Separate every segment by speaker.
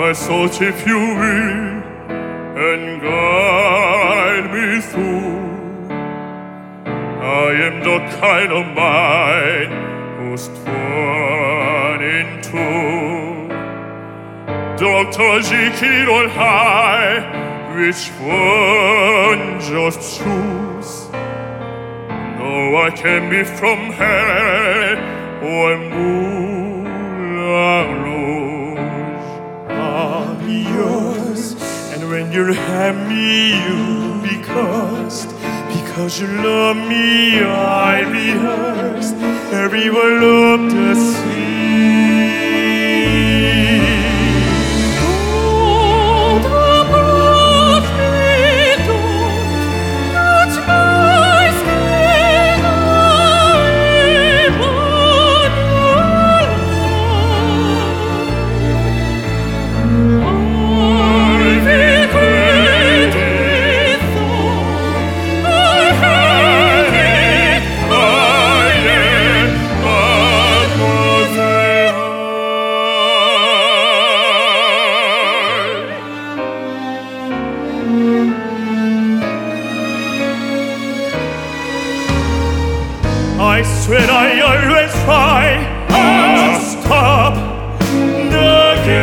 Speaker 1: my thoughts if you will, and guide me through. I am the kind of mind who's torn in two. Dr. Jekyll on high, which one just choose? No, I can be from hell or Moulin Rouge. I'll be yours, and when you're happy, you'll be cursed. Because you love me, I rehearsed every word of the sea. I swear I always try to stop the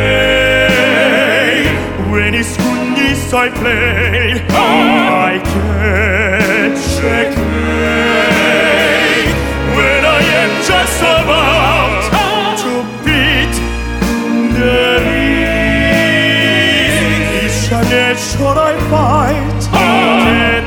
Speaker 1: game. When it's good, I play, I get checkmate. When I am just about to beat the lead, each and should I fight, then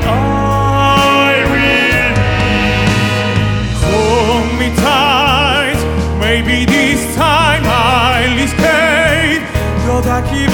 Speaker 1: maybe this time I'll escape. You're the key.